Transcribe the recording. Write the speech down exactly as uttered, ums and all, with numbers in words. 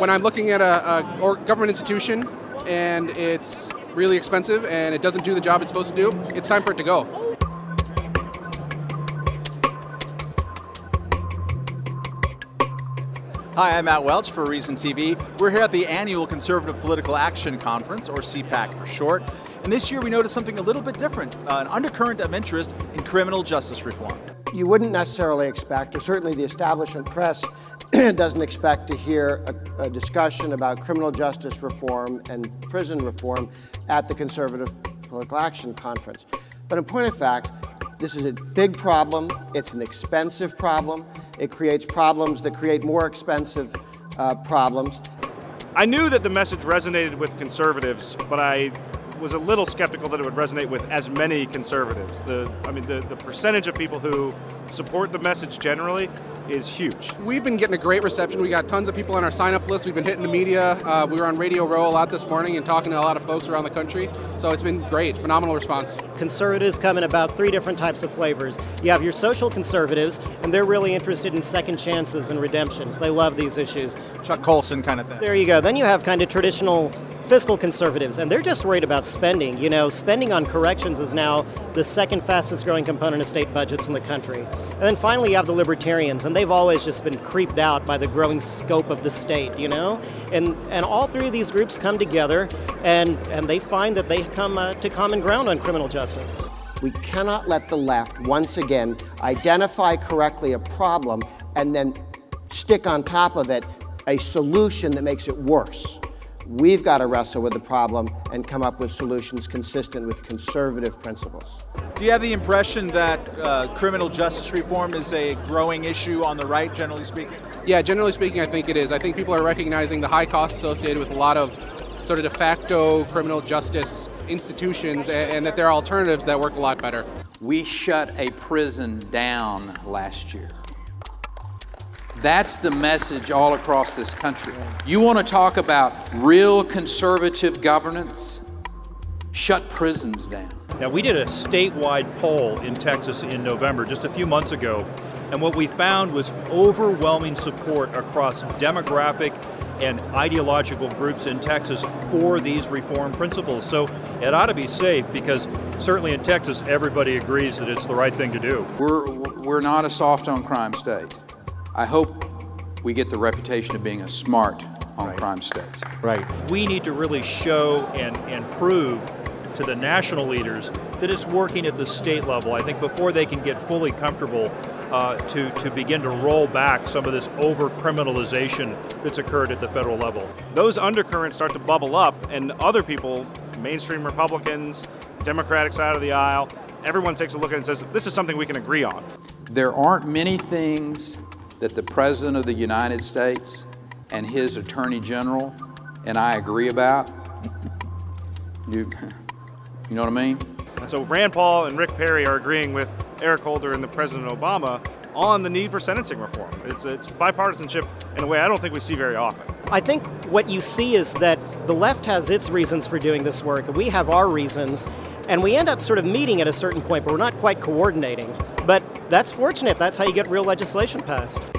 When I'm looking at a, a or government institution and it's really expensive and it doesn't do the job it's supposed to do, it's time for it to go. Hi, I'm Matt Welch for Reason T V. We're here at the annual Conservative Political Action Conference, or C PAC for short. And this year we noticed something a little bit different, uh, an undercurrent of interest in criminal justice reform. You wouldn't necessarily expect, or certainly the establishment press doesn't expect to hear a, a discussion about criminal justice reform and prison reform at the Conservative Political Action Conference. But in point of fact, this is a big problem. It's an expensive problem. It creates problems that create more expensive uh, problems. I knew that the message resonated with conservatives, but I was a little skeptical that it would resonate with as many conservatives. The, I mean, the, the percentage of people who support the message generally is huge. We've been getting a great reception. We got tons of people on our sign-up list. We've been hitting the media. Uh, we were on Radio Row a lot this morning and talking to a lot of folks around the country. So it's been great, phenomenal response. Conservatives come in about three different types of flavors. You have your social conservatives, and they're really interested in second chances and redemptions. They love these issues. Chuck Colson kind of thing. There you go. Then you have kind of traditional fiscal conservatives, and they're just worried about spending. You know, spending on corrections is now the second fastest growing component of state budgets in the country. And then finally you have the libertarians, and they've always just been creeped out by the growing scope of the state, you know? And and all three of these groups come together, and, and they find that they come uh, to common ground on criminal justice. We cannot let the left, once again, identify correctly a problem and then stick on top of it a solution that makes it worse. We've got to wrestle with the problem and come up with solutions consistent with conservative principles. Do you have the impression that uh, criminal justice reform is a growing issue on the right, generally speaking? Yeah, generally speaking, I think it is. I think people are recognizing the high costs associated with a lot of sort of de facto criminal justice institutions, and, and that there are alternatives that work a lot better. We shut a prison down last year. That's the message all across this country. You want to talk about real conservative governance? Shut prisons down. Now, we did a statewide poll in Texas in November, just a few months ago, and what we found was overwhelming support across demographic and ideological groups in Texas for these reform principles. So it ought to be safe, because certainly in Texas, everybody agrees that it's the right thing to do. We're, we're not a soft on crime state. I hope we get the reputation of being a smart on Right. crime state. Right. We need to really show and, and prove to the national leaders that it's working at the state level, I think, before they can get fully comfortable uh, to, to begin to roll back some of this over-criminalization that's occurred at the federal level. Those undercurrents start to bubble up, and other people, mainstream Republicans, Democratic side of the aisle, everyone takes a look at it and says, this is something we can agree on. There aren't many things that the President of the United States and his Attorney General and I agree about. You, you know what I mean? So Rand Paul and Rick Perry are agreeing with Eric Holder and the President Obama on the need for sentencing reform. It's, it's bipartisanship in a way I don't think we see very often. I think what you see is that the left has its reasons for doing this work, and we have our reasons, and we end up sort of meeting at a certain point, but we're not quite coordinating. But that's fortunate. That's how you get real legislation passed.